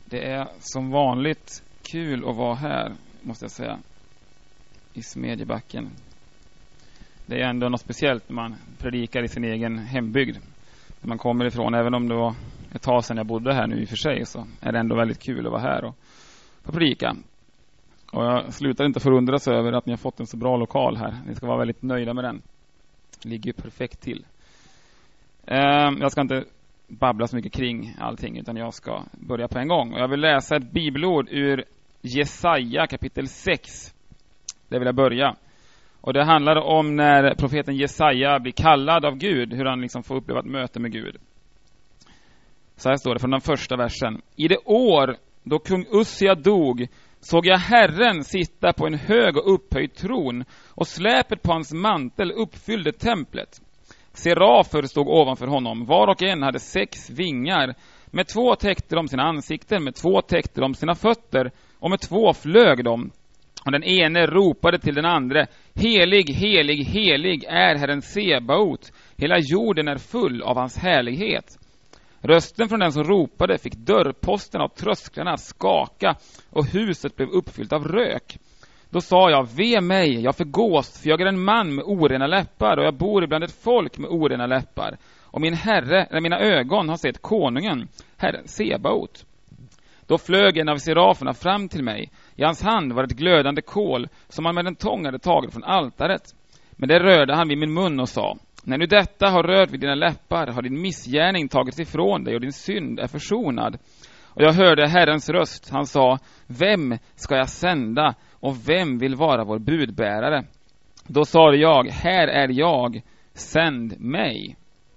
Det är som vanligt kul att vara här, måste jag säga, i Smedjebacken. Det är ändå något speciellt när man predikar i sin egen hembygd. När man kommer ifrån, även om det var ett tag sedan jag bodde här nu i och för sig, så är det ändå väldigt kul att vara här och predika. Och jag slutar inte förundras över att ni har fått en så bra lokal här. Ni ska vara väldigt nöjda med den. Det ligger ju perfekt till. Jag ska inte babbla så mycket kring allting, utan jag ska börja på en gång. Och jag vill läsa ett bibelord ur Jesaja kapitel 6. Det vill jag börja. Och det handlar om när profeten Jesaja blir kallad av Gud, hur han liksom får uppleva ett möte med Gud. Så här står det från den första versen. I det år då kung Ussia dog såg jag Herren sitta på en hög och upphöjd tron, och släpet på hans mantel uppfyllde templet. Serafer stod ovanför honom, var och en hade 6 vingar. Med 2 täckte de sina ansikten, med 2 täckte de sina fötter, och med 2 flög de. Och den ene ropade till den andra: helig, helig, helig är Herren Sebaot. Hela jorden är full av hans härlighet. Rösten från den som ropade fick dörrposten av trösklarna att skaka, och huset blev uppfyllt av rök. Då sa jag: ve mig, jag förgås, för jag är en man med orena läppar, och jag bor ibland ett folk med orena läppar. Och mina ögon har sett konungen, Herren Sebaot. Då flög en av seraferna fram till mig. I hans hand var ett glödande kol, som han med en tång hade tagit från altaret. Men det rörde han vid min mun och sa: när nu detta har rört vid dina läppar har din missgärning tagits ifrån dig, och din synd är försonad. Och jag hörde Herrens röst. Han sa: vem ska jag sända, och vem vill vara vår budbärare? Då sa jag: här är jag, sänd mig.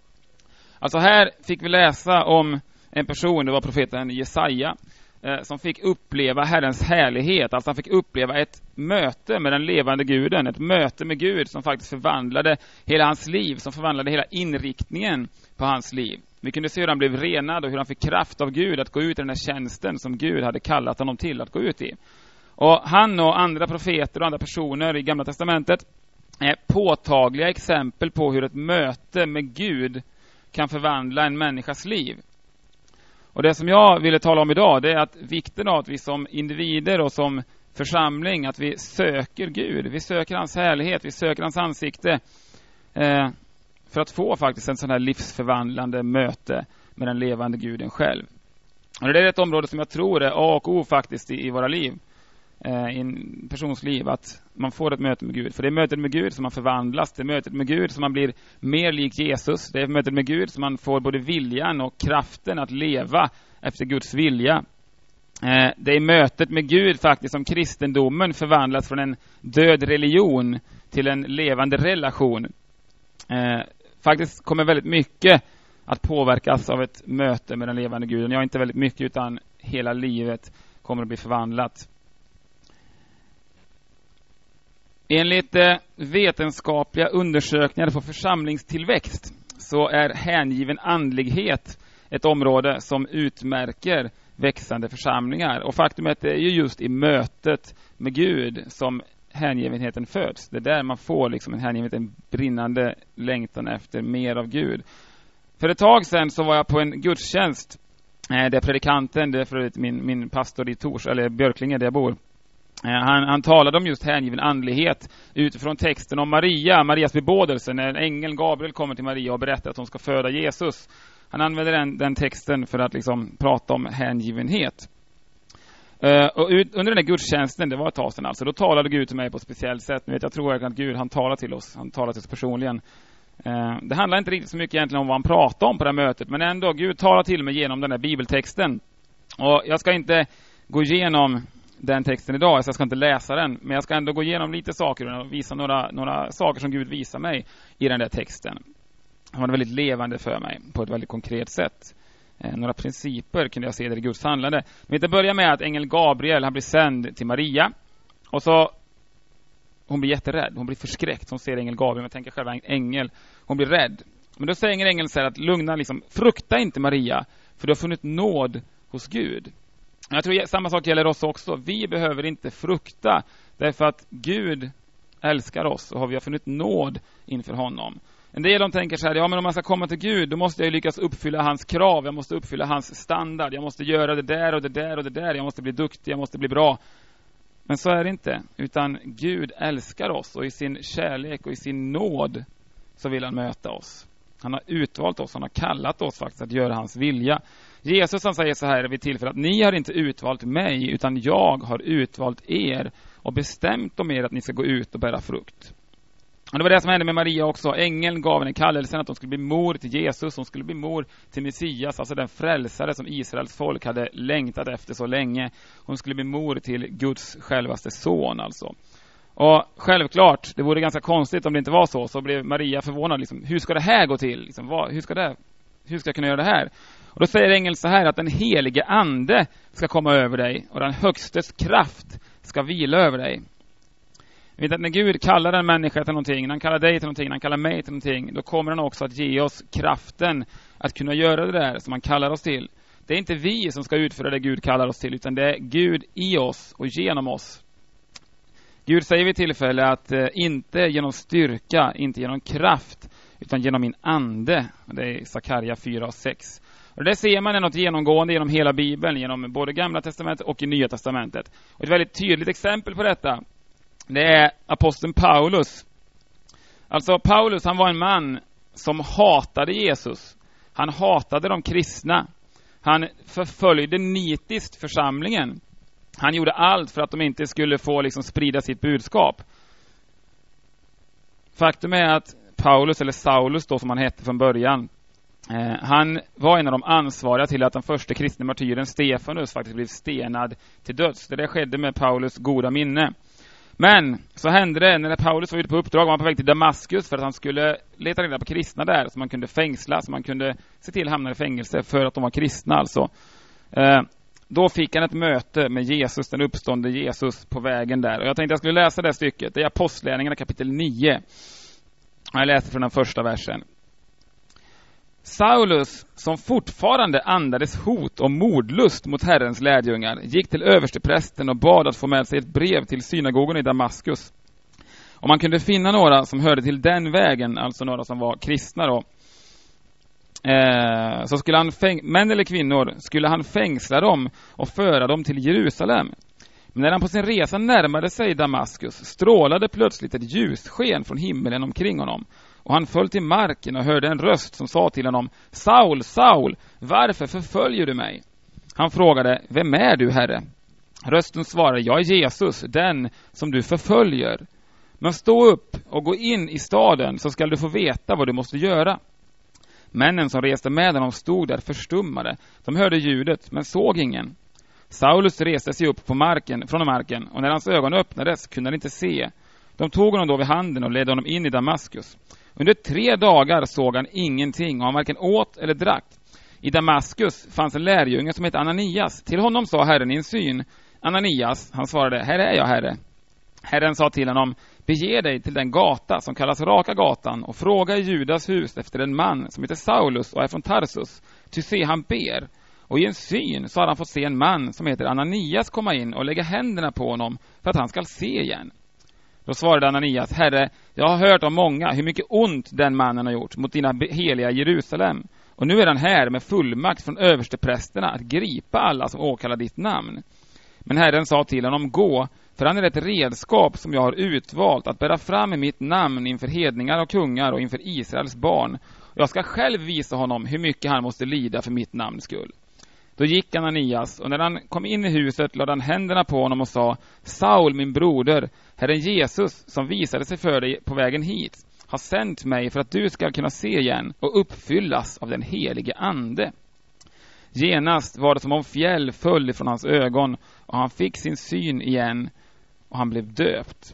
Alltså här fick vi läsa om en person, det var profeten Jesaja, som fick uppleva Herrens härlighet. Alltså han fick uppleva ett möte med den levande guden, ett möte med Gud som faktiskt förvandlade hela hans liv, som förvandlade hela inriktningen på hans liv. Vi kunde se hur han blev renad och hur han fick kraft av Gud att gå ut i den här tjänsten som Gud hade kallat honom till att gå ut i. Och han och andra profeter och andra personer i Gamla testamentet är påtagliga exempel på hur ett möte med Gud kan förvandla en människas liv. Och det som jag ville tala om idag, det är att vikten av att vi som individer och som församling, att vi söker Gud, vi söker hans härlighet, vi söker hans ansikte för att få faktiskt en sån här livsförvandlande möte med den levande Guden själv. Och det är ett område som jag tror är A och O faktiskt i våra liv, i en persons liv, att man får ett möte med Gud. För det är mötet med Gud som man förvandlas, det är mötet med Gud som man blir mer lik Jesus, det är mötet med Gud som man får både viljan och kraften att leva efter Guds vilja. Det är mötet med Gud faktiskt som kristendomen förvandlas från en död religion till en levande relation. Faktiskt kommer väldigt mycket att påverkas av ett möte med den levande Guden. Ja, inte väldigt mycket, utan hela livet kommer att bli förvandlat. Enligt vetenskapliga undersökningar på församlingstillväxt så är hängiven andlighet ett område som utmärker växande församlingar. Och faktum är att det är ju just i mötet med Gud som hängivenheten föds. Det är där man får liksom en hängivenhet, en brinnande längtan efter mer av Gud. För ett tag sedan så var jag på en gudstjänst där predikanten, det är för min pastor i Tors, eller Björklinge där jag bor. Han talade om just hängiven andlighet utifrån texten om Marias bebådelse när ängeln Gabriel kommer till Maria och berättar att hon ska föda Jesus. Han använder den texten för att liksom prata om hängivenhet. Och under den här gudstjänsten, det var ett tag sedan alltså, då talade Gud till mig på ett speciellt sätt. Jag tror att Gud, han talar till oss personligen. Det handlar inte riktigt så mycket egentligen om vad han pratar om på det här mötet, men ändå, Gud talar till mig genom den här bibeltexten. Och jag ska inte gå igenom den texten idag, så jag ska inte läsa den, men jag ska ändå gå igenom lite saker och visa några saker som Gud visar mig i den där texten. Det var väldigt levande för mig på ett väldigt konkret sätt. Några principer kunde jag se där i Guds handlande. Men det börjar med att ängeln Gabriel, han blir sänd till Maria, och så hon blir jätterädd, hon blir förskräckt. Hon ser ängeln Gabriel, jag tänker själva en ängel, hon blir rädd. Men då säger ängeln så här att lugna, liksom, frukta inte Maria, för du har funnit nåd hos Gud. Jag tror samma sak gäller oss också. Vi behöver inte frukta, därför att Gud älskar oss och vi har funnit nåd inför honom. En del de tänker så här, ja men om man ska komma till Gud, då måste jag ju lyckas uppfylla hans krav. Jag måste uppfylla hans standard. Jag måste göra det där och det där och det där. Jag måste bli duktig, jag måste bli bra. Men så är det inte. Utan Gud älskar oss och i sin kärlek och i sin nåd så vill han möta oss. Han har utvalt oss, han har kallat oss faktiskt att göra hans vilja. Jesus han säger så här vid tillfälle att ni har inte utvalt mig utan jag har utvalt er och bestämt om er att ni ska gå ut och bära frukt. Och det var det som hände med Maria också. Ängeln gav henne kallelsen att hon skulle bli mor till Jesus. Hon skulle bli mor till Messias, alltså den frälsare som Israels folk hade längtat efter så länge. Hon skulle bli mor till Guds självaste son alltså. Och självklart, det vore ganska konstigt om det inte var så. Så blev Maria förvånad. Liksom, hur ska det här gå till? Liksom, hur ska jag kunna göra det här? Och då säger ängeln så här att den helige ande ska komma över dig. Och den högstes kraft ska vila över dig. Vet att när Gud kallar en människa till någonting, när han kallar dig till någonting, när han kallar mig till någonting, då kommer han också att ge oss kraften att kunna göra det där som han kallar oss till. Det är inte vi som ska utföra det Gud kallar oss till, utan det är Gud i oss och genom oss. Gud säger vid tillfälle att inte genom styrka, inte genom kraft, utan genom min ande. Det är Sakarja 4:6. Och det ser man är något genomgående genom hela Bibeln, genom både Gamla testamentet och i Nya testamentet. Och ett väldigt tydligt exempel på detta, det är aposteln Paulus. Alltså Paulus, han var en man som hatade Jesus. Han hatade de kristna. Han förföljde nitiskt församlingen. Han gjorde allt för att de inte skulle få liksom sprida sitt budskap. Faktum är att Paulus, eller Saulus då som han hette från början, han var en av de ansvariga till att den första kristna martyren Stefanus faktiskt blev stenad till döds. Det skedde med Paulus goda minne. Men så hände det när Paulus var ute på uppdrag, var han på väg till Damaskus för att han skulle leta reda på kristna där som man kunde fängsla, som man kunde se till hamna i fängelse för att de var kristna alltså. Då fick han ett möte med Jesus, den uppstående Jesus på vägen där. Och jag tänkte jag skulle läsa det stycket. Det är Apostlagärningarna kapitel 9. Jag läser från den första versen. Saulus, som fortfarande andades hot och mordlust mot Herrens lärjungar, gick till översteprästen och bad att få med sig ett brev till synagogan i Damaskus. Om man kunde finna några som hörde till den vägen, alltså några som var kristna då, så skulle han män eller kvinnor skulle han fängsla dem och föra dem till Jerusalem. Men när han på sin resa närmade sig Damaskus strålade plötsligt ett ljussken från himmelen omkring honom. Och han föll till marken och hörde en röst som sa till honom: Saul, Saul, varför förföljer du mig? Han frågade: vem är du, Herre? Rösten svarade: jag är Jesus, den som du förföljer. Men stå upp och gå in i staden så ska du få veta vad du måste göra. Männen som reste med honom stod där förstummade. De hörde ljudet men såg ingen. Saulus reste sig upp från marken och när hans ögon öppnades kunde han inte se. De tog honom då vid handen och ledde honom in i Damaskus. Under 3 dagar såg han ingenting och han varken åt eller drack. I Damaskus fanns en lärjunge som hette Ananias. Till honom sa Herren i en syn: Ananias, han svarade: här är jag, Herre. Herren sa till honom: bege dig till den gata som kallas Raka gatan och fråga i Judas hus efter en man som heter Saulus och är från Tarsus. Ty se, han ber. Och i en syn så har han fått se en man som heter Ananias komma in och lägga händerna på honom för att han ska se igen. Då svarade Ananias: Herre, jag har hört om många hur mycket ont den mannen har gjort mot dina heliga Jerusalem. Och nu är han här med fullmakt från översteprästerna att gripa alla som åkallar ditt namn. Men Herren sa till honom: gå, för han är ett redskap som jag har utvalt att bära fram i mitt namn inför hedningar och kungar och inför Israels barn. Och jag ska själv visa honom hur mycket han måste lida för mitt namns skull. Då gick Ananias, och när han kom in i huset lade han händerna på honom och sa: Saul, min broder, Herren Jesus som visade sig för dig på vägen hit har sänt mig för att du ska kunna se igen och uppfyllas av den helige ande. Genast var det som om fjäll föll ifrån hans ögon och han fick sin syn igen och han blev döpt.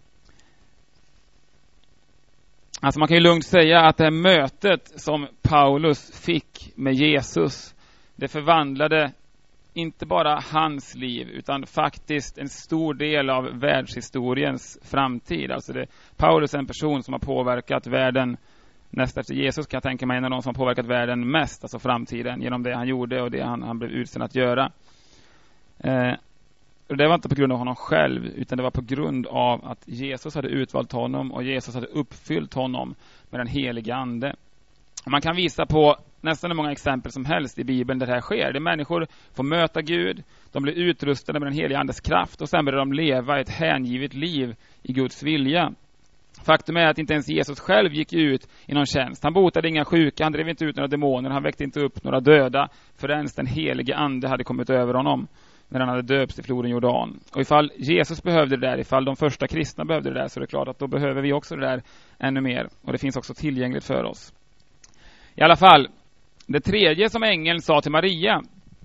Alltså man kan ju lugnt säga att det här mötet som Paulus fick med Jesus, det förvandlade inte bara hans liv utan faktiskt en stor del av världshistoriens framtid. Alltså Paulus är en person som har påverkat världen näst efter Jesus, kan jag tänka mig, en av de som har påverkat världen mest, alltså framtiden, genom det han gjorde och det han blev utsänd att göra. Och det var inte på grund av honom själv, utan det var på grund av att Jesus hade utvalt honom och Jesus hade uppfyllt honom med den heliga ande. Och man kan visa på nästan hur många exempel som helst i Bibeln där det här sker. Det människor får möta Gud, de blir utrustade med den heliga andes kraft och sen börjar de leva ett hängivet liv i Guds vilja. Faktum är att inte ens Jesus själv gick ut i någon tjänst. Han botade inga sjuka, han drev inte ut några demoner, han väckte inte upp några döda förrän den helige ande hade kommit över honom när han hade döpts i floden Jordan. Och ifall Jesus behövde det där, ifall de första kristna behövde det där, så är det klart att då behöver vi också det där ännu mer. Och det finns också tillgängligt för oss. I alla fall, det tredje som ängeln sa till Maria,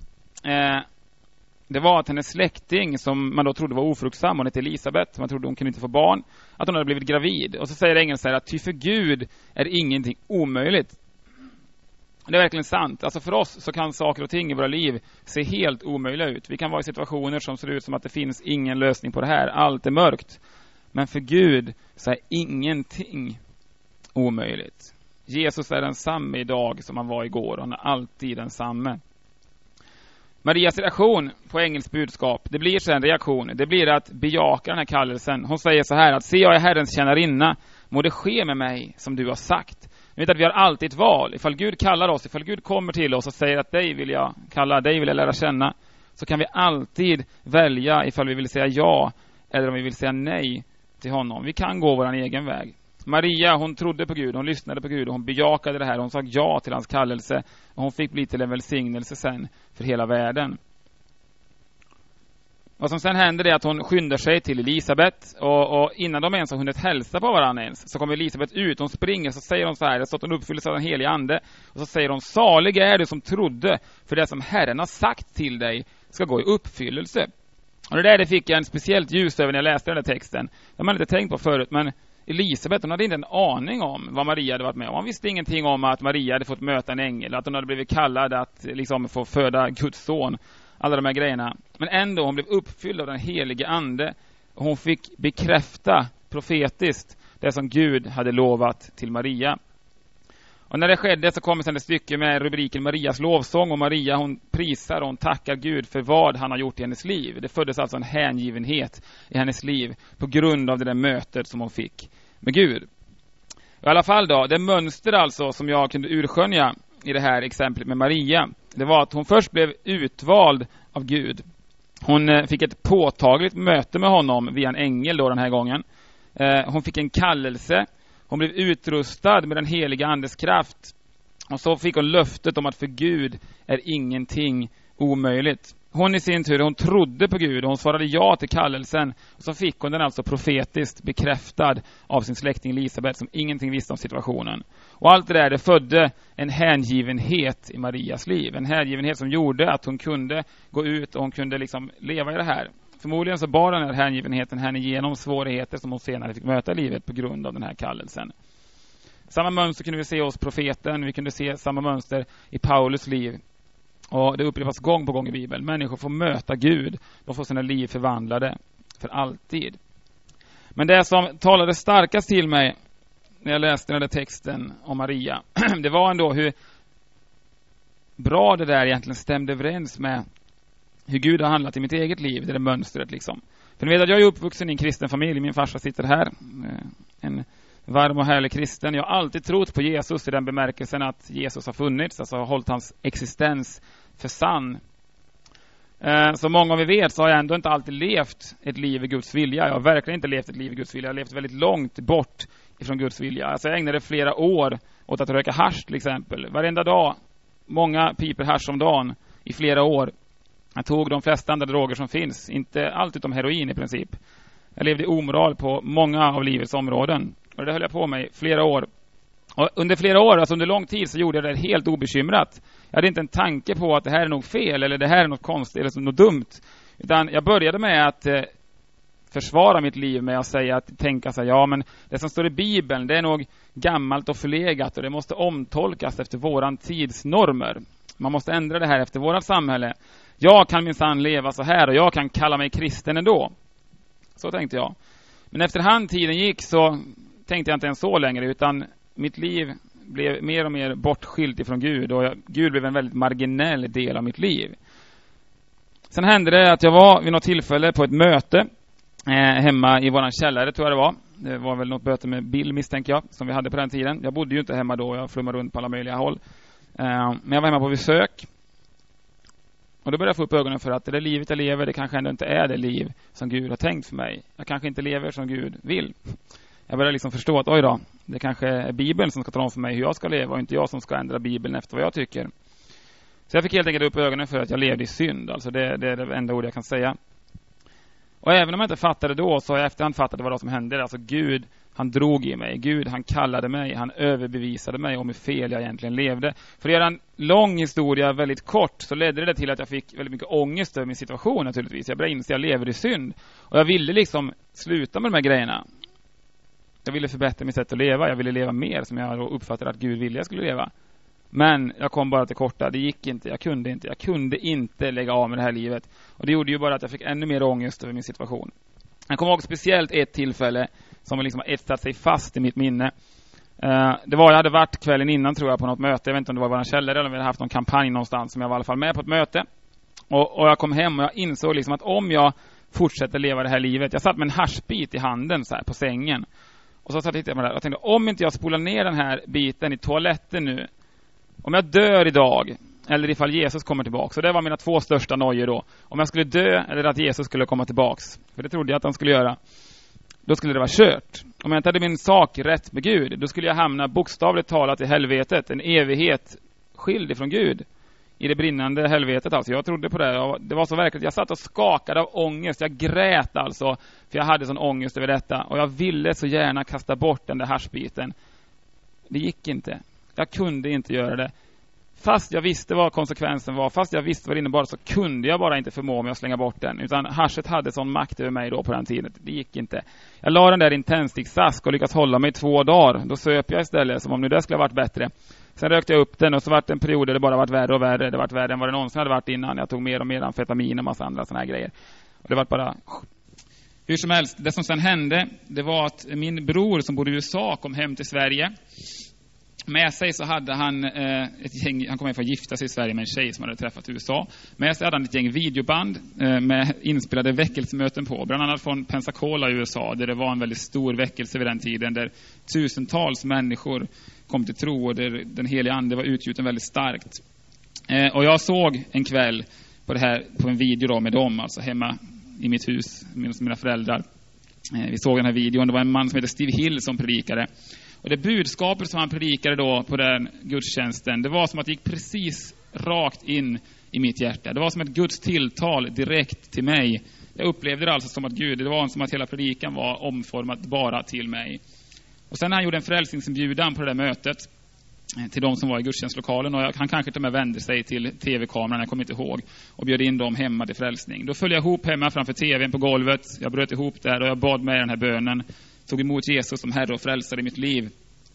det var att hennes släkting, som man då trodde var ofruktsam, hon hette Elisabet, man trodde hon kunde inte få barn, att hon hade blivit gravid. Och så säger ängeln så här att ty för Gud är ingenting omöjligt. Det är verkligen sant. Alltså för oss så kan saker och ting i våra liv se helt omöjliga ut. Vi kan vara i situationer som ser ut som att det finns ingen lösning på det här. Allt är mörkt. Men för Gud så är ingenting omöjligt. Jesus är densamme idag som han var igår. Han är alltid densamme. Marias reaktion på ängels budskap, det blir så en reaktion. Det blir att bejaka den här kallelsen. Hon säger så här att se, jag är Herrens tjänarinna. Må det ske med mig som du har sagt. Vi vet att vi har alltid ett val. Ifall Gud kallar oss, ifall Gud kommer till oss och säger att dig vill jag kalla, dig vill jag lära känna, så kan vi alltid välja ifall vi vill säga ja eller om vi vill säga nej till honom. Vi kan gå vår egen väg. Maria, hon trodde på Gud, hon lyssnade på Gud och hon bejakade det här. Hon sa ja till hans kallelse och hon fick bli till en välsignelse sen för hela världen. Vad som sen händer är att hon skyndar sig till Elisabet och innan de ens har hunnit hälsa på varandra ens, så kommer Elisabet ut, hon springer, så säger hon så här, så att hon uppfylls av den heliga ande, och så säger hon, salig är du som trodde, för det som Herren har sagt till dig ska gå i uppfyllelse. Och det där det fick jag en speciellt ljus över när jag läste den där texten. Det har man inte tänkt på förut, men Elisabet, hon hade inte en aning om vad Maria hade varit med om. Hon visste ingenting om att Maria hade fått möta en ängel, att hon hade blivit kallad att liksom få föda Guds son. Alla de här grejerna. Men ändå, hon blev uppfylld av den helige ande. Och hon fick bekräfta profetiskt det som Gud hade lovat till Maria. Och när det skedde så kommer sen ett stycke med rubriken Marias lovsång. Och Maria, hon prisar och hon tackar Gud för vad han har gjort i hennes liv. Det föddes alltså en hängivenhet i hennes liv på grund av det där mötet som hon fick med Gud. I alla fall då, det mönster alltså som jag kunde urskönja i det här exemplet med Maria, det var att hon först blev utvald av Gud. Hon fick ett påtagligt möte med honom via en ängel då den här gången. Hon fick en kallelse. Hon blev utrustad med den heliga andes kraft. Och så fick hon löftet om att för Gud är ingenting omöjligt. Hon i sin tur, hon trodde på Gud och hon svarade ja till kallelsen. Och så fick hon den alltså profetiskt bekräftad av sin släkting Elisabet som ingenting visste om situationen. Och allt det där, det födde en hängivenhet i Marias liv. En hängivenhet som gjorde att hon kunde gå ut och hon kunde liksom leva i det här. Förmodligen så bar den här hängivenheten henne igenom svårigheter som hon senare fick möta i livet på grund av den här kallelsen. Samma mönster kunde vi se hos profeten. Vi kunde se samma mönster i Paulus liv. Och det upprepas gång på gång i Bibeln. Människor får möta Gud. De får sina liv förvandlade för alltid. Men det som talade starkast till mig när jag läste den där texten om Maria, det var ändå hur bra det där egentligen stämde överens med hur Gud har handlat i mitt eget liv, det där mönstret liksom. För ni vet att jag är uppvuxen i en kristen familj. Min farsa sitter här. En varm och härlig kristen. Jag har alltid trott på Jesus i den bemärkelsen att Jesus har funnits. Alltså har hållit hans existens för sann. Så många av vi vet så har jag ändå inte alltid levt ett liv i Guds vilja. Jag har verkligen inte levt ett liv i Guds vilja. Jag har levt väldigt långt bort ifrån Guds vilja. Alltså jag ägnade flera år åt att röka hasch till exempel. Varenda dag. Många piper hasch om dagen i flera år. Jag tog de flesta andra droger som finns. Inte allt utom heroin i princip. Jag levde i omoral på många av livets områden. Och det höll jag på med i flera år. Och under flera år, alltså under lång tid, så gjorde jag det helt obekymrat. Jag hade inte en tanke på att det här är nog fel eller det här är något konstigt eller något dumt. Utan jag började med att försvara mitt liv med att säga att tänka så här, ja men det som står i Bibeln, det är nog gammalt och förlegat och det måste omtolkas efter våran tids normer. Man måste ändra det här efter vårat samhälle. Jag kan minsann leva så här och jag kan kalla mig kristen ändå. Så tänkte jag. Men efterhand tiden gick så tänkte jag inte ens så längre, utan mitt liv blev mer och mer bortskilt ifrån Gud och Gud blev en väldigt marginell del av mitt liv. Sen hände det att jag var vid något tillfälle på ett möte hemma i våran källare, tror jag det var. Det var väl något möte med Bill, misstänker jag, som vi hade på den tiden. Jag bodde ju inte hemma då, jag flummade runt på alla möjliga håll. Men jag var hemma på besök. Och då började jag få upp ögonen för att det livet jag lever, det kanske ändå inte är det liv som Gud har tänkt för mig. Jag kanske inte lever som Gud vill. Jag började liksom förstå att oj då, det kanske är Bibeln som ska tala om för mig hur jag ska leva och inte jag som ska ändra Bibeln efter vad jag tycker. Så jag fick helt enkelt upp ögonen för att jag levde i synd. Alltså det är det enda ord jag kan säga. Och även om jag inte fattade då, så har jag efterhand fattat vad det som hände. Alltså Gud, han drog i mig. Gud, han kallade mig. Han överbevisade mig om hur fel jag egentligen levde. För att göra en lång historia väldigt kort, så ledde det till att jag fick väldigt mycket ångest över min situation naturligtvis. Jag började inse att jag lever i synd. Och jag ville liksom sluta med de här grejerna. Jag ville förbättra mitt sätt att leva. Jag ville leva mer som jag uppfattade att Gud ville jag skulle leva. Men jag kom bara till korta. Det gick inte. Jag kunde inte lägga av med det här livet. Och det gjorde ju bara att jag fick ännu mer ångest över min situation. Jag kommer ihåg speciellt ett tillfälle som liksom har etsat sig fast i mitt minne. Det var, jag hade varit kvällen innan, tror jag, på något möte. Jag vet inte om det var våran källare eller om vi hade haft någon kampanj någonstans, som jag var i alla fall med på ett möte. Och jag kom hem och jag insåg liksom att om jag fortsätter leva det här livet. Jag satt med en haschbit i handen så här på sängen. Och så tittade jag på det där och tänkte, om inte jag spolar ner den här biten i toaletten nu. Om jag dör idag, eller ifall Jesus kommer tillbaka. Så det var mina två största nojor då. Om jag skulle dö, eller att Jesus skulle komma tillbaks. För det trodde jag att han skulle göra. Då skulle det vara kört. Om jag inte hade min sak rätt med Gud, då skulle jag hamna bokstavligt talat i helvetet. En evighet skild ifrån Gud. I det brinnande helvetet alltså. Jag trodde på det. Det var så verkligt. Jag satt och skakade av ångest. Jag grät alltså. För jag hade sån ångest över detta. Och jag ville så gärna kasta bort den där haschbiten. Det gick inte. Jag kunde inte göra det. Fast jag visste vad konsekvensen var, fast jag visste vad det innebar, så kunde jag bara inte förmå mig att slänga bort den. Utan haschet hade sån makt över mig då på den tiden. Det gick inte. Jag la den där i en tändsticksask och lyckades hålla mig 2 dagar. Då söp jag istället, som om nu det skulle ha varit bättre. Sen rökte jag upp den och så var det en period där det bara varit värre och värre. Det var värre än vad det någonsin hade varit innan. Jag tog mer och mer amfetamin och massa andra såna här grejer. Och det var bara... Hur som helst, det som sen hände, det var att min bror som bodde i USA kom hem till Sverige. Med sig så hade han ett gäng, han kom hem för att gifta sig i Sverige med en tjej som hade träffat i USA. Med sig hade han ett gäng videoband med inspelade väckelsemöten på. Bland annat från Pensacola i USA, där det var en väldigt stor väckelse vid den tiden. Där tusentals människor kom till tro och där den heliga ande var utgjuten väldigt starkt. Och jag såg en kväll på det här, på en video då med dem, alltså hemma i mitt hus med mina föräldrar. Vi såg den här videon, det var en man som heter Steve Hill som predikade. Och det budskapet som han predikade då på den gudstjänsten, det var som att det gick precis rakt in i mitt hjärta. Det var som ett Guds tilltal direkt till mig. Jag upplevde det alltså som att Gud, det var som att hela predikan var omformat bara till mig. Och sen när han gjorde en frälsningsinbjudan på det där mötet till de som var i gudstjänstlokalen, och han kanske till och med vände sig till tv-kameran, jag kommer inte ihåg, och bjöd in dem hemma till frälsning. Då föll jag ihop hemma framför tvn på golvet. Jag bröt ihop där och jag bad med den här bönen. Tog emot Jesus som Herre och frälsare i mitt liv.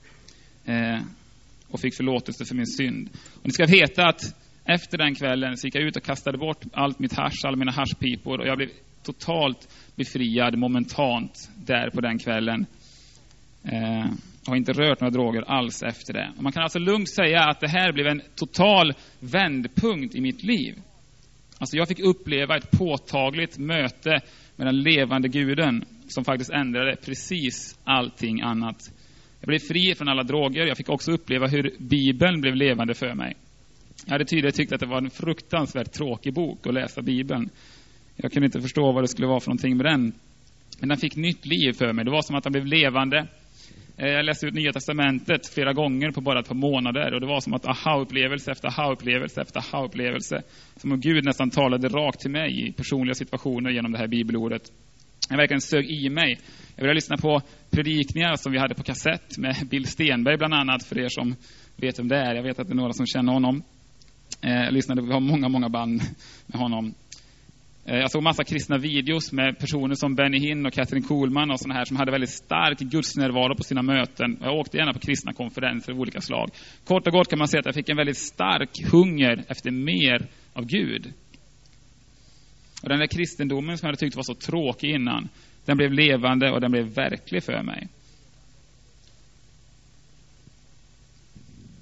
Och fick förlåtelse för min synd. Och ni ska veta att efter den kvällen så gick jag ut och kastade bort allt mitt hasch, alla mina haschpipor. Och jag blev totalt befriad momentant där på den kvällen. Har inte rört några droger alls efter det. Och man kan alltså lugnt säga att det här blev en total vändpunkt i mitt liv. Alltså jag fick uppleva ett påtagligt möte med den levande guden som faktiskt ändrade precis allting annat. Jag blev fri från alla droger. Jag fick också uppleva hur Bibeln blev levande för mig. Jag hade tidigare tyckt att det var en fruktansvärt tråkig bok att läsa Bibeln. Jag kunde inte förstå vad det skulle vara för någonting med den. Men den fick nytt liv för mig. Det var som att den blev levande. Jag läste ut Nya testamentet flera gånger på bara ett par månader. Och det var som att aha-upplevelse efter aha-upplevelse efter aha-upplevelse. Som om Gud nästan talade rakt till mig i personliga situationer genom det här bibelordet. Jag verkligen sög i mig. Jag ville lyssna på predikningar som vi hade på kassett med Bill Stenberg bland annat, för er som vet vem det är. Jag vet att det är några som känner honom. Jag lyssnade på många band med honom. Jag såg massa kristna videos med personer som Benny Hinn och Catherine Kuhlman och såna här som hade väldigt stark gudsnärvaro på sina möten. Jag åkte gärna på kristna konferenser av olika slag. Kort och gott kan man säga att jag fick en väldigt stark hunger efter mer av Gud. Och den där kristendomen som jag hade tyckt var så tråkig innan, den blev levande och den blev verklig för mig.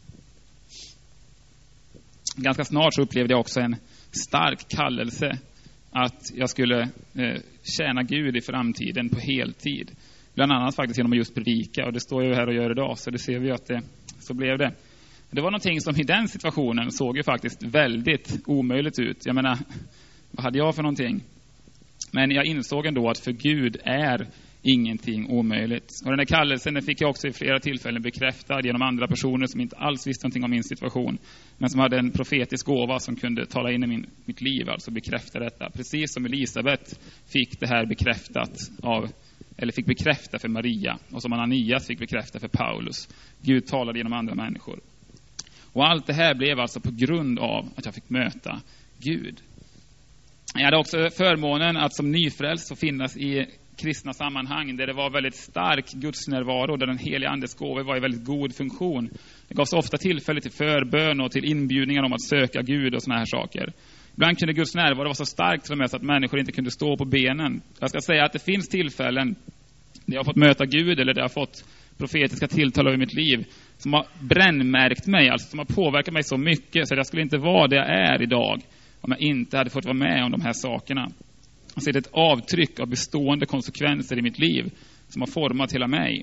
Ganska snart så upplevde jag också en stark kallelse att jag skulle tjäna Gud i framtiden på heltid. Bland annat faktiskt genom att just predika. Och det står ju här och gör idag. Så det ser vi att så blev det. Det var någonting som i den situationen såg ju faktiskt väldigt omöjligt ut. Jag menar, vad hade jag för någonting? Men jag insåg ändå att för Gud är ingenting omöjligt. Och den här kallelsen den fick jag också i flera tillfällen bekräftad genom andra personer som inte alls visste någonting om min situation. Men som hade en profetisk gåva som kunde tala in i mitt liv, alltså bekräfta detta. Precis som Elisabet fick det här bekräftat fick bekräfta för Maria. Och som Ananias fick bekräfta för Paulus. Gud talade genom andra människor. Och allt det här blev alltså på grund av att jag fick möta Gud. Jag hade också förmånen att som nyfrälst få finnas i kristna sammanhang där det var väldigt stark gudsnärvaro, där den heliga andes gåvor var i väldigt god funktion. Det gavs ofta tillfälle till förbön och till inbjudningar om att söka Gud och såna här saker. Ibland kunde Guds närvaro vara så starkt till och med så att människor inte kunde stå på benen. Jag ska säga att det finns tillfällen där jag har fått möta Gud eller där jag har fått profetiska tilltal över mitt liv som har brännmärkt mig, alltså som har påverkat mig så mycket så att jag skulle inte vara det jag är idag om jag inte hade fått vara med om de här sakerna. Jag ser ett avtryck av bestående konsekvenser i mitt liv som har format hela mig.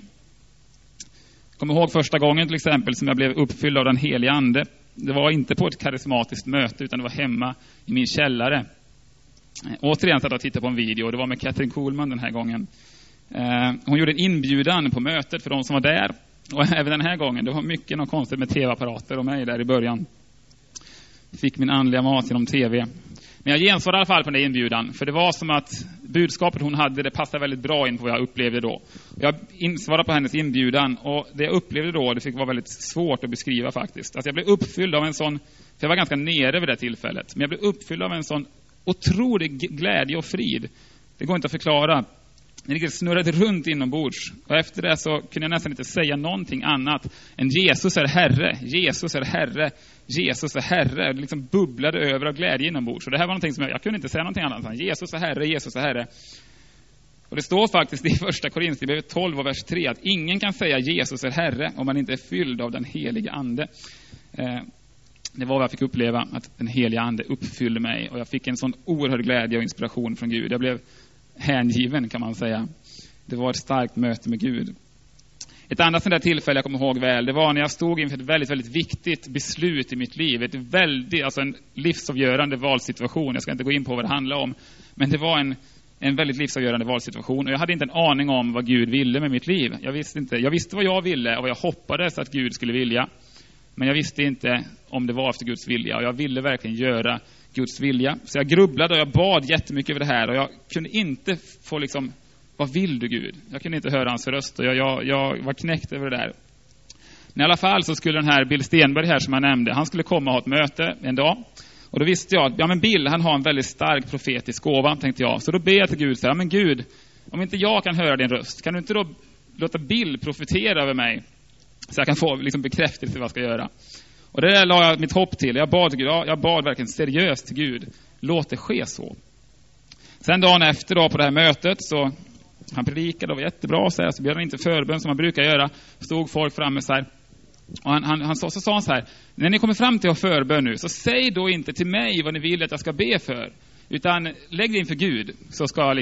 Jag kommer ihåg första gången till exempel som jag blev uppfylld av den heliga ande. Det var inte på ett karismatiskt möte utan det var hemma i min källare. Återigen satt jag och tittade på en video och det var med Katrin Kuhlman den här gången. Hon gjorde en inbjudan på mötet för de som var där. Och även den här gången, det var mycket något konstigt med tv-apparater och mig där i början. Fick min andliga mat genom tv. Men jag gensvarade i alla fall på den inbjudan. För det var som att budskapet hon hade, det passade väldigt bra in på vad jag upplevde då. Jag insvarade på hennes inbjudan. Och det jag upplevde då, det fick vara väldigt svårt att beskriva faktiskt. Alltså jag blev uppfylld av en sån, för jag var ganska nere vid det tillfället. Men jag blev uppfylld av en sån otrolig glädje och frid. Det går inte att förklara. Det snurrade runt inombords. Och efter det så kunde jag nästan inte säga någonting annat än Jesus är Herre, Jesus är Herre, Jesus är Herre. Det liksom bubblade över av glädje inombords. Och det här var någonting som jag kunde inte säga någonting annat än Jesus är Herre, Jesus är Herre. Och det står faktiskt i första Korinthierbrevet 12 och vers 3 att ingen kan säga Jesus är Herre om man inte är fylld av den heliga ande. Det var vad jag fick uppleva, att den heliga ande uppfyllde mig. Och jag fick en sån oerhörd glädje och inspiration från Gud. Jag blev hängiven kan man säga. Det var ett starkt möte med Gud. Ett annat sånt där tillfälle jag kommer ihåg väl, det var när jag stod inför ett väldigt, väldigt viktigt beslut i mitt liv. Alltså en livsavgörande valsituation. Jag ska inte gå in på vad det handlar om. Men det var en väldigt livsavgörande valsituation. Och jag hade inte en aning om vad Gud ville med mitt liv. Jag visste vad jag ville och vad jag hoppades att Gud skulle vilja. Men jag visste inte om det var efter Guds vilja. Och jag ville verkligen göra Guds vilja. Så jag grubblade och jag bad jättemycket över det här. Och jag kunde inte få vad vill du Gud? Jag kunde inte höra hans röst. Och jag var knäckt över det där. Men i alla fall så skulle den här Bill Stenberg här som jag nämnde. Han skulle komma och ha ett möte en dag. Och då visste jag att Bill han har en väldigt stark profetisk gåva, tänkte jag. Så då ber jag till Gud så här, men Gud, om inte jag kan höra din röst, kan du inte då låta Bill profetera över mig? Så jag kan få bekräftelse vad jag ska göra. Och det där la jag mitt hopp till. Jag bad verkligen seriöst till Gud. Låt det ske så. Sen dagen efter då på det här mötet så han predikade och var jättebra så bjöd han inte förbön som man brukar göra. Stod folk framme så här. Och han sa så här: när ni kommer fram till att ha förbön nu, så säg då inte till mig vad ni vill att jag ska be för. Utan lägg det inför Gud, så ska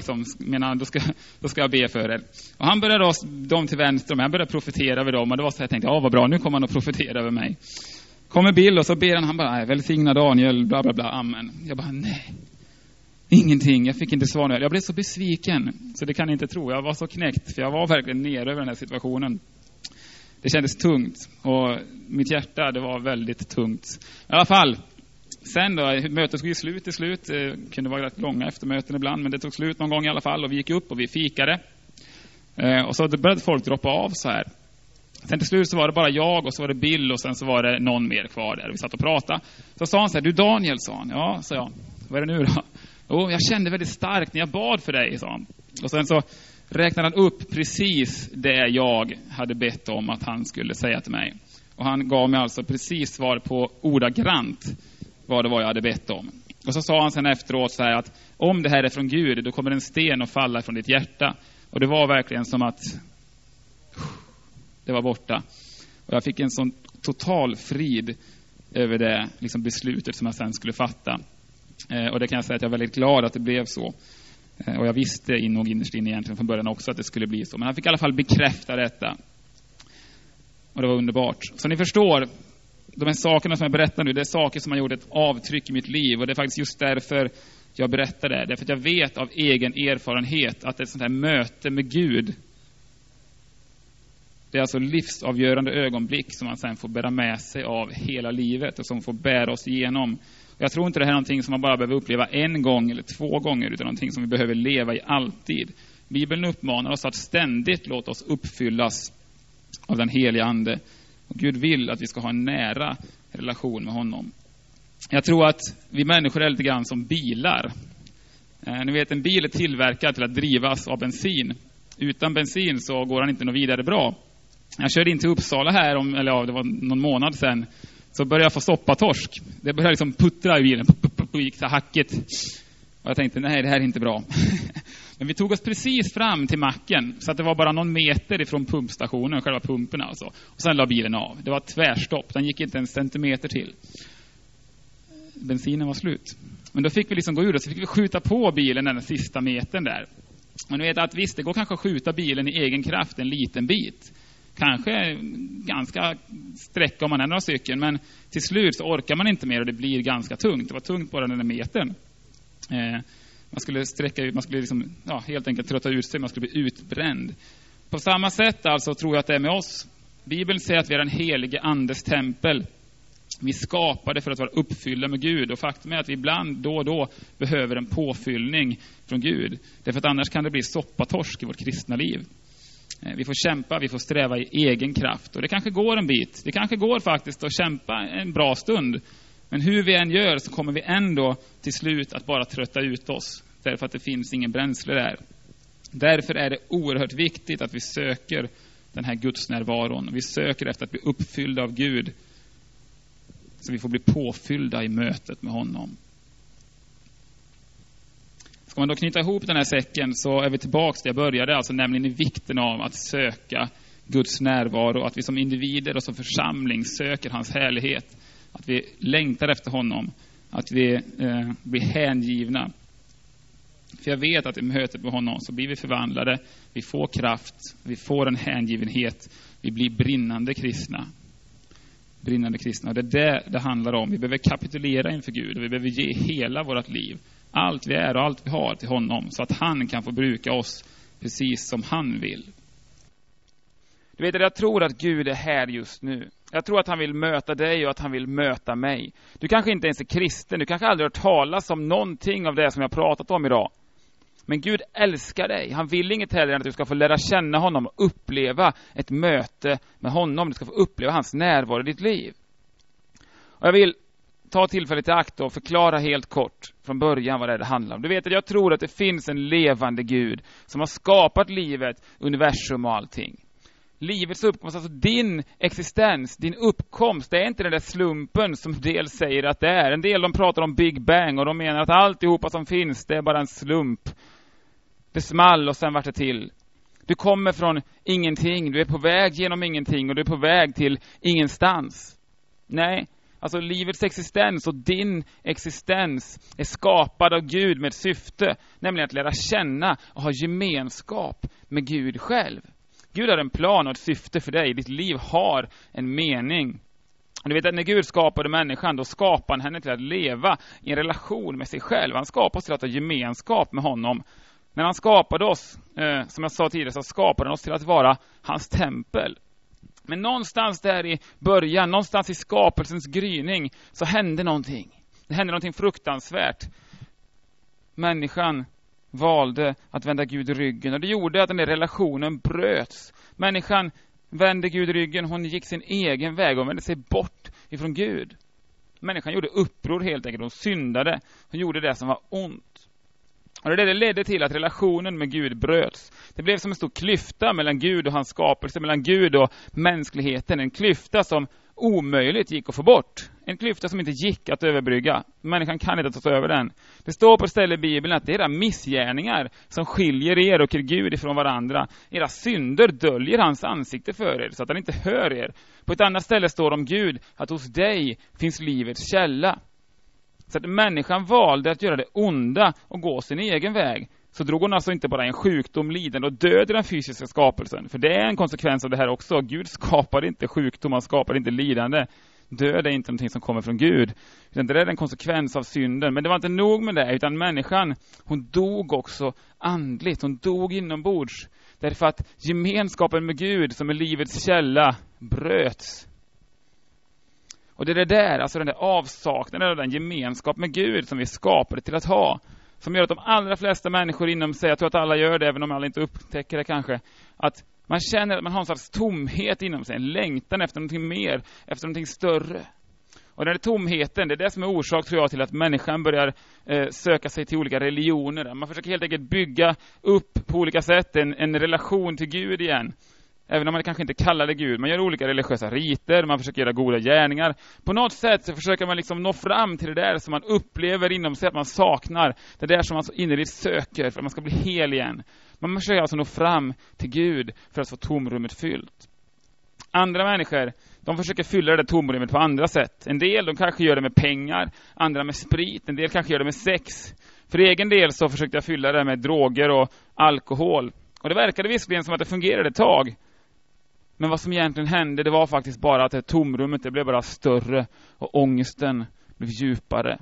då ska jag be för er. Och han började de till vänster, men han började profetera över dem. Och det var så jag tänkte, vad bra, nu kommer han att profetera över mig. Kommer Bill och så ber han bara, välsigna Daniel, bla bla bla, amen. Jag bara, nej, ingenting, jag fick inte svar nu. Jag blev så besviken, så det kan ni inte tro. Jag var så knäckt, för jag var verkligen nere över den här situationen. Det kändes tungt, och mitt hjärta, det var väldigt tungt. I alla fall, sen då, mötet skulle slut till slut. Det kunde vara rätt långa eftermöten ibland, men det tog slut någon gång i alla fall. Och vi gick upp och vi fikade. Och så började folk droppa av så här. Sen till slut så var det bara jag och så var det Bill och sen så var det någon mer kvar där. Vi satt och pratade. Så sa han så här, du Daniel, sa han. Ja, sa jag. Vad är det nu då? Jo, jag kände väldigt starkt när jag bad för dig, sa han. Och sen så räknade han upp precis det jag hade bett om att han skulle säga till mig. Och han gav mig alltså precis svar på ordagrant vad det var jag hade bett om. Och så sa han sen efteråt så här att om det här är från Gud, då kommer en sten att falla från ditt hjärta. Och det var verkligen som att det var borta. Och jag fick en sån total frid över det beslutet som jag sen skulle fatta. Och det kan jag säga att jag är väldigt glad att det blev så. Och jag visste nog innerst inne egentligen från början också att det skulle bli så. Men han fick i alla fall bekräfta detta. Och det var underbart. Så ni förstår, de här sakerna som jag berättar nu, det är saker som har gjort ett avtryck i mitt liv. Och det är faktiskt just därför jag berättar det. Därför att jag vet av egen erfarenhet att ett sånt här möte med Gud, det är alltså livsavgörande ögonblick som man sen får bära med sig av hela livet och som får bära oss igenom. Och jag tror inte det här är någonting som man bara behöver uppleva en gång eller 2 gånger, utan någonting som vi behöver leva i alltid. Bibeln uppmanar oss att ständigt låta oss uppfyllas av den heliga ande. Och Gud vill att vi ska ha en nära relation med honom. Jag tror att vi människor är lite grann som bilar. Ni vet, en bil är tillverkad till att drivas av bensin. Utan bensin så går han inte något vidare bra. Jag körde in till Uppsala här, det var någon månad sedan. Så började jag få soppatorsk. Det började liksom puttra i bilen. Och gick så hacket. Och jag tänkte, nej, det här är inte bra. Men vi tog oss precis fram till macken. Så att det var bara någon meter ifrån pumpstationen, själva pumpen alltså. Och sen la bilen av. Det var ett tvärstopp. Den gick inte en centimeter till. Bensinen var slut. Men då fick vi liksom gå ur och så fick vi skjuta på bilen den sista metern där. Och ni vet att visst, det går kanske att skjuta bilen i egen kraft en liten bit. Kanske ganska sträcka om man är några stycken. Men till slut så orkar man inte mer och det blir ganska tungt. Det var tungt bara den där metern. Man skulle sträcka ut, man skulle liksom, helt enkelt trötta ut sig, man skulle bli utbränd. På samma sätt alltså tror jag att det är med oss. Bibeln säger att vi är den helige andes tempel. Vi skapade för att vara uppfyllda med Gud. Och faktum är att vi ibland då och då behöver en påfyllning från Gud. Därför att annars kan det bli soppatorsk i vårt kristna liv. Vi får kämpa, vi får sträva i egen kraft. Och det kanske går en bit. Det kanske går faktiskt att kämpa en bra stund. Men hur vi än gör så kommer vi ändå till slut att bara trötta ut oss. Därför att det finns ingen bränsle där. Därför är det oerhört viktigt att vi söker den här Guds närvaron. Vi söker efter att bli uppfyllda av Gud. Så vi får bli påfyllda i mötet med honom. Ska man då knyta ihop den här säcken så är vi tillbaka där jag började. Alltså nämligen i vikten av att söka Guds närvaro. Att vi som individer och som församling söker hans härlighet. Att vi längtar efter honom. Att vi blir hängivna. För jag vet att i mötet med honom så blir vi förvandlade. Vi får kraft. Vi får en hängivenhet. Vi blir brinnande kristna. Brinnande kristna. Det är det handlar om. Vi behöver kapitulera inför Gud. Och vi behöver ge hela vårt liv. Allt vi är och allt vi har till honom. Så att han kan få bruka oss precis som han vill. Du vet att jag tror att Gud är här just nu. Jag tror att han vill möta dig och att han vill möta mig. Du kanske inte ens är kristen. Du kanske aldrig har talat om någonting av det som jag har pratat om idag. Men Gud älskar dig. Han vill inget heller än att du ska få lära känna honom och uppleva ett möte med honom. Du ska få uppleva hans närvaro i ditt liv. Och jag vill ta tillfället i akt och förklara helt kort från början vad det handlar om. Du vet att jag tror att det finns en levande Gud som har skapat livet, universum och allting. Livets uppkomst, alltså din existens, din uppkomst, det är inte den där slumpen som en del säger att det är. En del de pratar om Big Bang och de menar att alltihopa som finns, det är bara en slump. Det small och sen vart det till. Du kommer från ingenting, du är på väg genom ingenting och du är på väg till ingenstans. Nej, alltså livets existens och din existens är skapad av Gud med ett syfte, nämligen att lära känna och ha gemenskap med Gud själv. Gud har en plan och ett syfte för dig. Ditt liv har en mening. Och du vet att när Gud skapade människan, då skapade han henne till att leva i en relation med sig själv. Han skapade oss till att ha gemenskap med honom. När han skapade oss, som jag sa tidigare, så skapade han oss till att vara hans tempel. Men någonstans där i början, någonstans i skapelsens gryning, så hände någonting. Det hände någonting fruktansvärt. Människan valde att vända Gud ryggen. Och det gjorde att den där relationen bröts. Människan vände Gud ryggen. Hon gick sin egen väg och vände sig bort ifrån Gud. Människan gjorde uppror helt enkelt. Hon syndade. Hon gjorde det som var ont. Och det ledde till att relationen med Gud bröts. Det blev som en stor klyfta mellan Gud och hans skapelse. Mellan Gud och mänskligheten. En klyfta som omöjligt gick att få bort. En klyfta som inte gick att överbrygga. Människan kan inte ta sig över den. Det står på ställe i Bibeln att det är era missgärningar som skiljer er och Gud ifrån varandra. Era synder döljer hans ansikte för er så att han inte hör er. På ett annat ställe står om Gud att hos dig finns livets källa. Så att människan valde att göra det onda och gå sin egen väg. Så drog hon alltså inte bara en sjukdom, lidande och död i den fysiska skapelsen. För det är en konsekvens av det här också. Gud skapar inte sjukdom, han skapar inte lidande. Död är inte någonting som kommer från Gud. Utan det är en konsekvens av synden. Men det var inte nog med det, utan människan, hon dog också andligt. Hon dog inombords. Därför att gemenskapen med Gud, som är livets källa, bröts. Och det är det där, alltså den där avsaknaden av den gemenskap med Gud som vi skapade till att ha. Som gör att de allra flesta människor inom sig, jag tror att alla gör det, även om alla inte upptäcker det kanske, att man känner att man har en slags tomhet inom sig, en längtan efter någonting mer, efter någonting större. Och den där tomheten, det är det som är orsak, tror jag, till att människan börjar söka sig till olika religioner. Man försöker helt enkelt bygga upp på olika sätt en relation till Gud igen. Även om man kanske inte kallar det Gud. Man gör olika religiösa riter, man försöker göra goda gärningar. På något sätt så försöker man liksom nå fram till det där som man upplever inom sig att man saknar. Det där som man så innerligt söker för att man ska bli hel igen. Man försöker alltså nå fram till Gud för att få tomrummet fyllt. Andra människor, de försöker fylla det tomrummet på andra sätt. En del, de kanske gör det med pengar, andra med sprit, en del kanske gör det med sex. För egen del så försökte jag fylla det med droger och alkohol. Och det verkade visserligen som att det fungerade ett tag. Men vad som egentligen hände, det var faktiskt bara att det tomrummet, det blev bara större och ångesten blev djupare.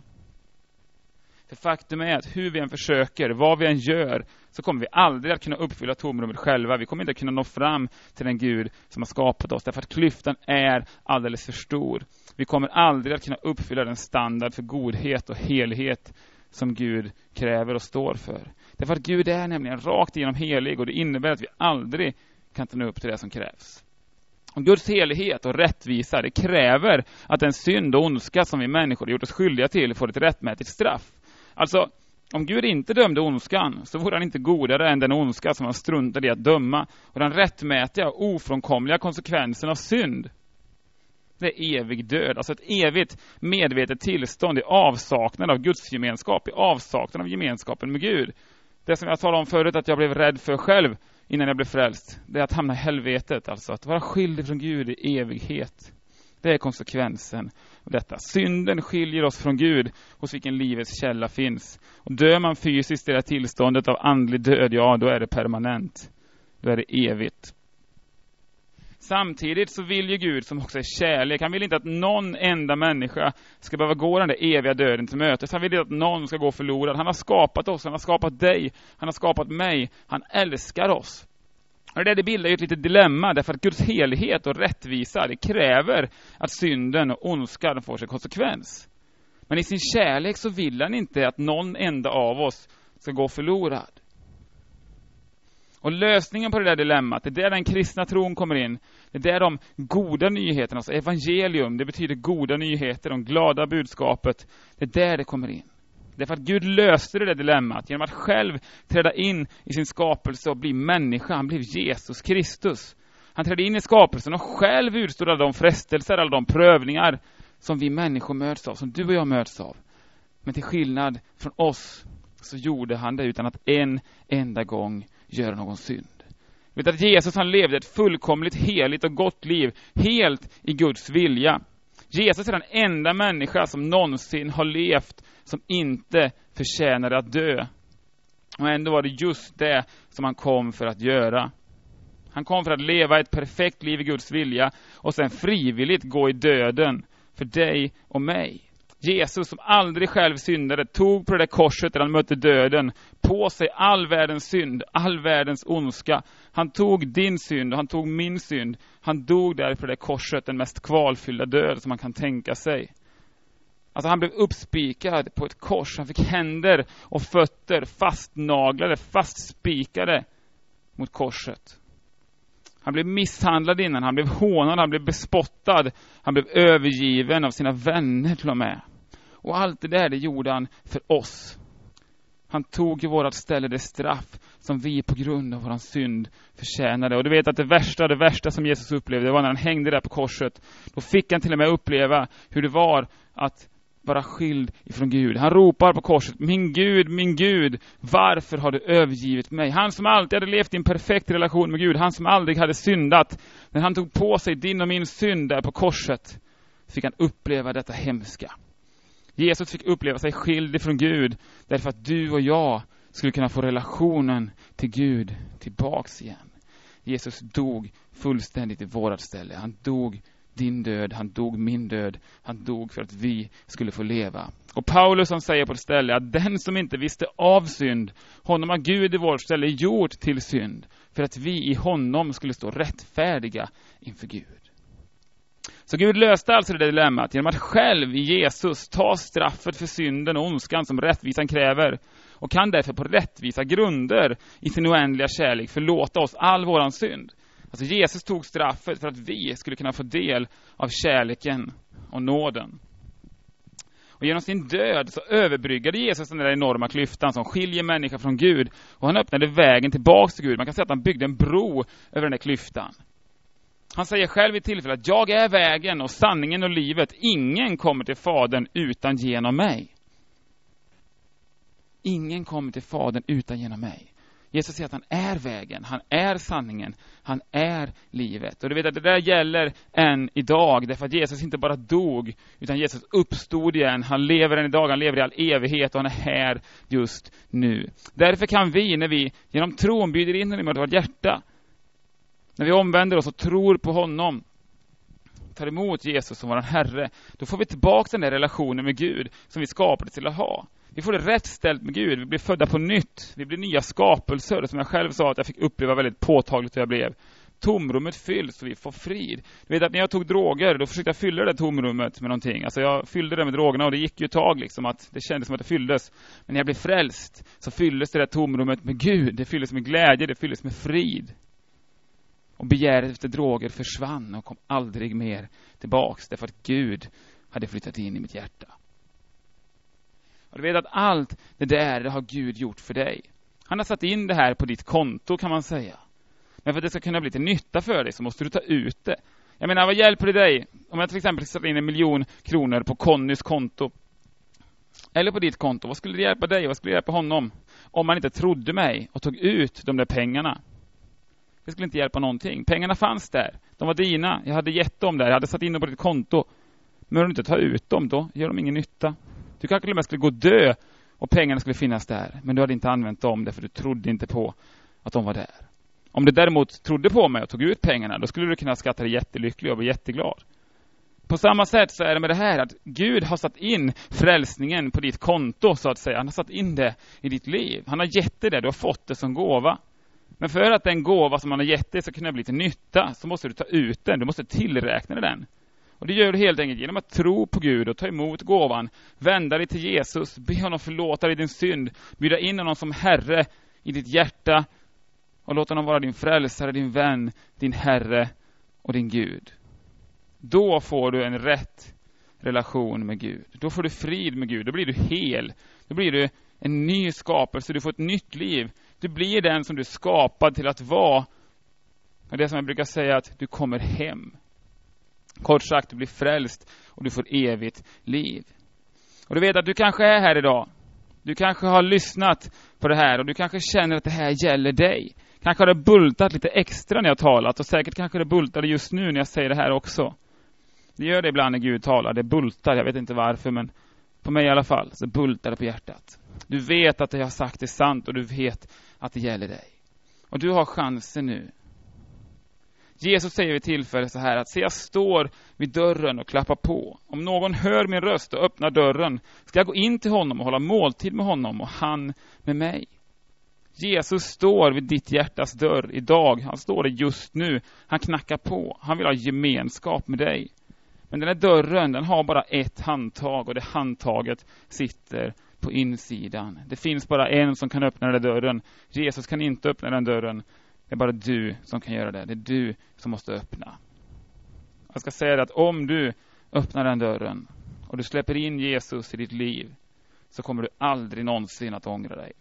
För faktum är att hur vi än försöker, vad vi än gör, så kommer vi aldrig att kunna uppfylla tomrummet själva. Vi kommer inte att kunna nå fram till den Gud som har skapat oss. Därför att klyftan är alldeles för stor. Vi kommer aldrig att kunna uppfylla den standard för godhet och helhet som Gud kräver och står för. Därför att Gud är nämligen rakt igenom helig, och det innebär att vi aldrig kan ta upp till det som krävs. Och Guds helighet och rättvisa, det kräver att den synd och ondska som vi människor har gjort oss skyldiga till får ett rättmätigt straff. Alltså, om Gud inte dömde ondskan, så vore han inte godare än den ondska som han struntade i att döma. Och den rättmätiga och ofrånkomliga konsekvensen av synd, det är evig död. Alltså ett evigt medvetet tillstånd i avsaknad av Guds gemenskap, i avsaknad av gemenskapen med Gud. Det som jag talade om förut, att jag blev rädd för själv innan jag blev frälst, det är att hamna i helvetet. Alltså att vara skild från Gud i evighet. Det är konsekvensen av detta. Synden skiljer oss från Gud, hos vilken livets källa finns. Och dör man fysiskt i det tillståndet av andlig död, ja, då är det permanent. Då är det evigt. Samtidigt så vill ju Gud, som också är kärlek, han vill inte att någon enda människa ska behöva gå den där eviga döden till mötes. Han vill inte att någon ska gå förlorad. Han har skapat oss, han har skapat dig, han har skapat mig. Han älskar oss. Och det bildar ju ett litet dilemma, därför att Guds helighet och rättvisa, det kräver att synden och ondskan får sig konsekvens. Men i sin kärlek så vill han inte att någon enda av oss ska gå förlorad. Och lösningen på det där dilemmat, det är där den kristna tron kommer in. Det är där de goda nyheterna, alltså evangelium, det betyder goda nyheter, de glada budskapet. Det är där det kommer in. Därför att Gud löste det där dilemmat genom att själv träda in i sin skapelse och bli människa. Han blev Jesus Kristus. Han trädde in i skapelsen och själv utstod alla de frestelser, alla de prövningar som vi människor möts av, som du och jag möts av. Men till skillnad från oss så gjorde han det utan att en enda gång göra någon synd. Vet att Jesus, han levde ett fullkomligt heligt och gott liv, helt i Guds vilja. Jesus är den enda människa som någonsin har levt som inte förtjänade att dö. Och ändå var det just det som han kom för att göra. Han kom för att leva ett perfekt liv i Guds vilja och sen frivilligt gå i döden för dig och mig. Jesus, som aldrig själv syndade, tog på det där korset där han mötte döden på sig all världens synd, all världens ondska. Han tog din synd och han tog min synd. Han dog där på det där korset, den mest kvalfyllda död som man kan tänka sig. Alltså han blev uppspikad på ett kors. Han fick händer och fötter fastnaglade, fastspikade mot korset. Han blev misshandlad innan, han blev hånad, han blev bespottad. Han blev övergiven av sina vänner till och med. Och allt det där, det gjorde han för oss. Han tog i vårat ställe det straff som vi på grund av våran synd förtjänade. Och du vet att det värsta som Jesus upplevde, det var när han hängde där på korset. Då fick han till och med uppleva hur det var att vara skild ifrån Gud. Han ropar på korset: min Gud, varför har du övergivit mig? Han som alltid hade levt i en perfekt relation med Gud, han som aldrig hade syndat. När han tog på sig din och min synd där på korset, fick han uppleva detta hemska. Jesus fick uppleva sig skild ifrån Gud därför att du och jag skulle kunna få relationen till Gud tillbaks igen. Jesus dog fullständigt i vårat ställe. Han dog din död, han dog min död. Han dog för att vi skulle få leva. Och Paulus han säger på ett ställe att den som inte visste av synd, honom har Gud i vårt ställe gjort till synd. För att vi i honom skulle stå rättfärdiga inför Gud. Så Gud löste alltså det dilemmat genom att själv i Jesus ta straffet för synden och ondskan som rättvisan kräver. Och kan därför på rättvisa grunder i sin oändliga kärlek förlåta oss all våran synd. Alltså Jesus tog straffet för att vi skulle kunna få del av kärleken och nåden. Och genom sin död så överbryggade Jesus den där enorma klyftan som skiljer människan från Gud. Och han öppnade vägen tillbaka till Gud. Man kan säga att han byggde en bro över den där klyftan. Han säger själv i tillfälle att jag är vägen och sanningen och livet. Ingen kommer till Fadern utan genom mig. Ingen kommer till Fadern utan genom mig. Jesus säger att han är vägen, han är sanningen, han är livet. Och du vet att det där gäller än idag, därför att Jesus inte bara dog, utan Jesus uppstod igen. Han lever än idag, han lever i all evighet och han är här just nu. Därför kan vi, när vi genom tron bjuder in honom i vårt hjärta, när vi omvänder oss och tror på honom, tar emot Jesus som vår Herre, då får vi tillbaka den där relationen med Gud som vi skapade till att ha. Vi får det rätt ställt med Gud. Vi blir födda på nytt. Vi blir nya skapelser. Som jag själv sa att jag fick uppleva väldigt påtagligt hur jag blev. Tomrummet fylls och vi får frid. Du vet att när jag tog droger, då försökte jag fylla det tomrummet med någonting. Alltså jag fyllde det med drogerna och det gick ju ett tag liksom. Att det kändes som att det fylldes. Men när jag blev frälst så fylldes det där tomrummet med Gud. Det fylldes med glädje, det fylldes med frid. Och begäret efter droger försvann och kom aldrig mer tillbaks. Därför att Gud hade flyttat in i mitt hjärta. Och du vet att allt det där det har Gud gjort för dig. Han har satt in det här på ditt konto kan man säga. Men för att det ska kunna bli till nytta för dig så måste du ta ut det. Jag menar, vad hjälper det dig om jag till exempel sätter in 1 miljon kronor på Connys konto? Eller på ditt konto. Vad skulle det hjälpa dig? Vad skulle det hjälpa honom? Om man inte trodde mig och tog ut de där pengarna. Det skulle inte hjälpa någonting. Pengarna fanns där. De var dina. Jag hade gett dem där. Jag hade satt in dem på ditt konto. Men om du inte tar ut dem då gör de ingen nytta. Du kanske till och med skulle gå och dö och pengarna skulle finnas där. Men du hade inte använt dem därför du trodde inte på att de var där. Om du däremot trodde på mig och tog ut pengarna, då skulle du kunna skatta dig jättelycklig och vara jätteglad. På samma sätt så är det med det här att Gud har satt in frälsningen på ditt konto så att säga. Han har satt in det i ditt liv. Han har gett dig det, du har fått det som gåva. Men för att den gåva som han har gett dig ska kunna bli till nytta så måste du ta ut den, du måste tillräkna den. Och det gör du helt enkelt genom att tro på Gud och ta emot gåvan. Vända dig till Jesus, be honom förlåta dig din synd. Bjuda in honom som Herre i ditt hjärta. Och låt honom vara din frälsare, din vän, din Herre och din Gud. Då får du en rätt relation med Gud. Då får du frid med Gud. Då blir du hel. Då blir du en ny skapelse. Du får ett nytt liv. Du blir den som du är skapad till att vara. Och det som jag brukar säga att du kommer hem. Kort sagt, du blir frälst och du får evigt liv. Och du vet att du kanske är här idag. Du kanske har lyssnat på det här och du kanske känner att det här gäller dig. Kanske har det bultat lite extra när jag talat och säkert kanske det bultar just nu när jag säger det här också. Det gör det ibland när Gud talar. Det bultar, jag vet inte varför, men på mig i alla fall så bultar det på hjärtat. Du vet att det jag har sagt är sant och du vet att det gäller dig. Och du har chansen nu. Jesus säger vid tillfälle så här att se, jag står vid dörren och klappar på. Om någon hör min röst och öppnar dörren ska jag gå in till honom och hålla måltid med honom och han med mig. Jesus står vid ditt hjärtas dörr idag. Han står där just nu. Han knackar på. Han vill ha gemenskap med dig. Men den här dörren, den har bara ett handtag och det handtaget sitter på insidan. Det finns bara en som kan öppna den där dörren. Jesus kan inte öppna den dörren. Det är bara du som kan göra det. Det är du som måste öppna. Jag ska säga det att om du öppnar den dörren och du släpper in Jesus i ditt liv så kommer du aldrig någonsin att ångra dig.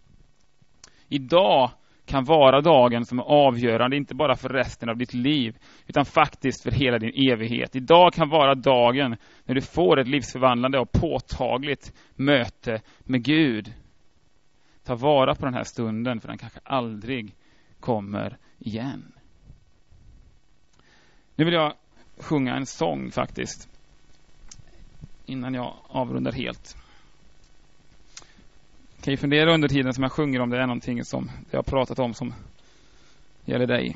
Idag kan vara dagen som är avgörande, inte bara för resten av ditt liv utan faktiskt för hela din evighet. Idag kan vara dagen när du får ett livsförvandlande och påtagligt möte med Gud. Ta vara på den här stunden för den kanske aldrig kommer igen. Nu vill jag sjunga en sång faktiskt. innan jag avrundar helt. Kan ju fundera under tiden som jag sjunger om det är någonting som jag har pratat om som gäller dig.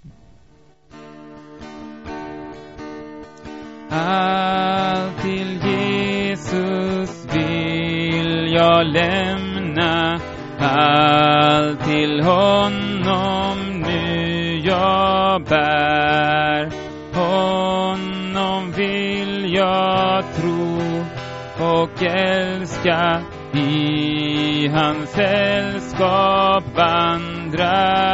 Allt till Jesus vill jag lämna, allt till honom nu jag bär. Honom vill jag tro och älska, i hans sällskap vandra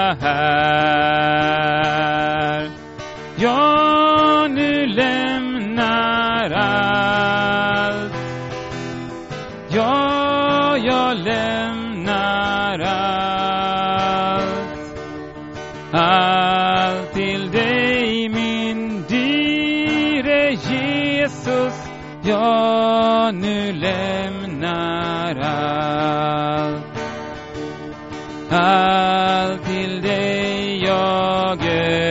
här. Jag nu lämnar allt, ja, jag lämnar allt, allt till dig min dyre Jesus. Jag nu lämnar allt, allt till dig jag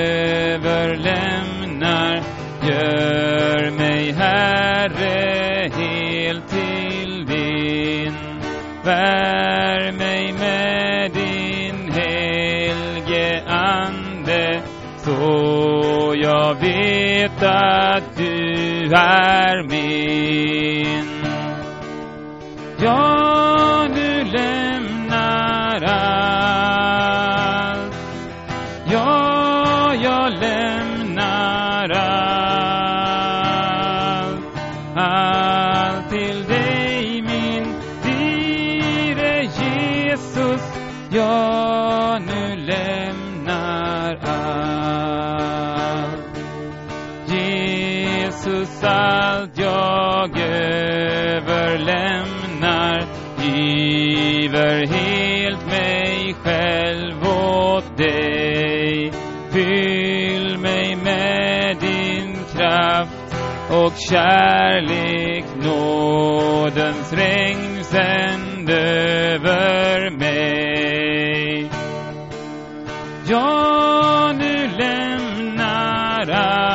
överlämnar. Gör mig Herre helt till din, vär mig med din helige ande, så jag vet att du är min. Jag nu lämnar allt, ja, jag lämnar allt, allt till dig min dyre Jesus. Jag nu lämnar allt, Jesus, allt jag överlämnar, giver helt mig själv åt dig. Fyll mig med din kraft och kärlek, nådens regn sänd över mig. Jag nu lämnar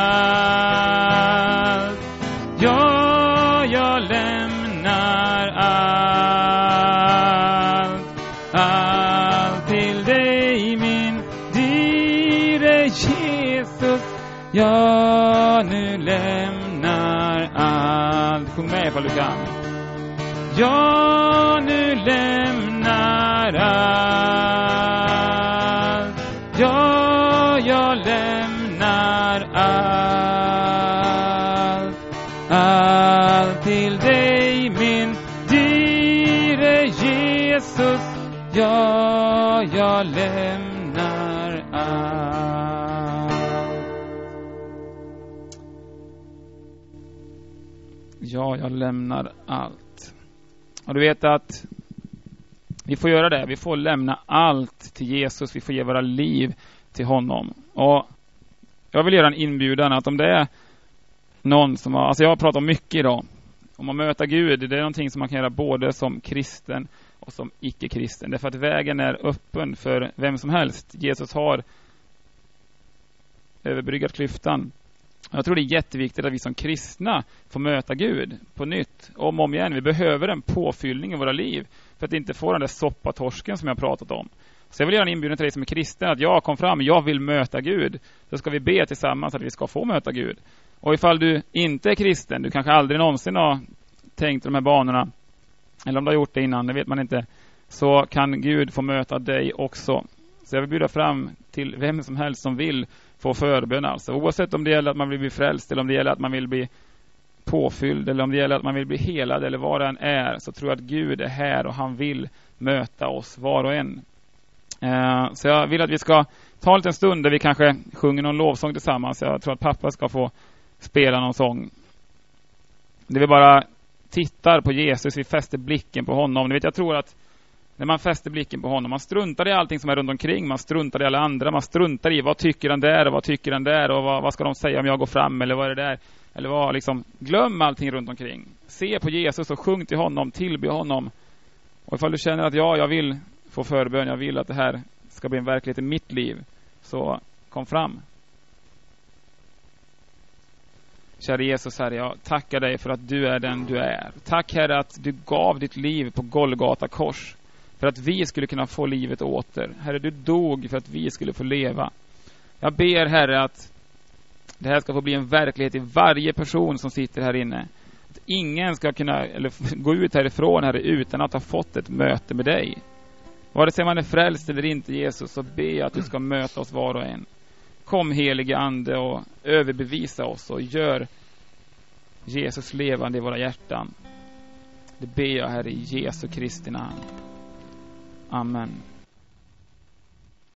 allt, ja, jag lämnar allt, allt till dig min dyre Jesus. Jag nu lämnar allt. Sjung med ifall du kan. Jag nu lämnar allt, ja, jag lämnar allt, allt till dig min dyre Jesus. Ja, jag lämnar allt. Ja, jag lämnar allt. Och du vet att vi får göra det. Vi får lämna allt till Jesus. Vi får ge våra liv till honom. Och jag vill göra en inbjudan att om det är någon som har... Alltså jag har pratat om mycket idag. Om att möta Gud, det är någonting som man kan göra både som kristen och som icke-kristen. Därför att vägen är öppen för vem som helst. Jesus har överbryggat klyftan. Jag tror det är jätteviktigt att vi som kristna får möta Gud på nytt, om och om igen. Vi behöver en påfyllning i våra liv för att inte få den där soppatorsken som jag har pratat om. Så jag vill göra en inbjudan till dig som är kristen att jag kom fram, jag vill möta Gud. Så ska vi be tillsammans att vi ska få möta Gud. Och ifall du inte är kristen, du kanske aldrig någonsin har tänkt de här banorna, eller om du har gjort det innan, det vet man inte, så kan Gud få möta dig också. Så jag vill bjuda fram till vem som helst som vill få förbön, alltså. Oavsett om det gäller att man vill bli frälst, eller om det gäller att man vill bli påfylld, eller om det gäller att man vill bli helad, eller vad det än är, så tror jag att Gud är här och han vill möta oss var och en. Så jag vill att vi ska ta en liten stund där vi kanske sjunger någon lovsång tillsammans. Jag tror att pappa ska få spela någon sång. Det vi bara tittar på Jesus, vi fäster blicken på honom. Ni vet, jag tror att när man fäster blicken på honom, man struntar i allting som är runt omkring, man struntar i alla andra, man struntar i vad tycker den där och vad tycker den där och vad ska de säga om jag går fram eller vad är det där, eller vad, liksom, glöm allting runt omkring. Se på Jesus och sjung till honom, tillbe honom. Och ifall du känner att jag vill få förbön, jag vill att det här ska bli en verklighet i mitt liv, så kom fram. Kära Jesus, Herre, jag tackar dig för att du är den du är. Tack, Herre, att du gav ditt liv på Golgata kors för att vi skulle kunna få livet åter. Herre, du dog för att vi skulle få leva. Jag ber, Herre, att det här ska få bli en verklighet i varje person som sitter här inne. Att ingen ska kunna gå ut härifrån, Herre, utan att ha fått ett möte med dig. Vare sig man är frälst eller inte, Jesus, så ber jag att du ska möta oss var och en. Kom, helige Ande, och överbevisa oss och gör Jesus levande i våra hjärtan. Det ber jag, Herre, i Jesu Kristi namn. Amen.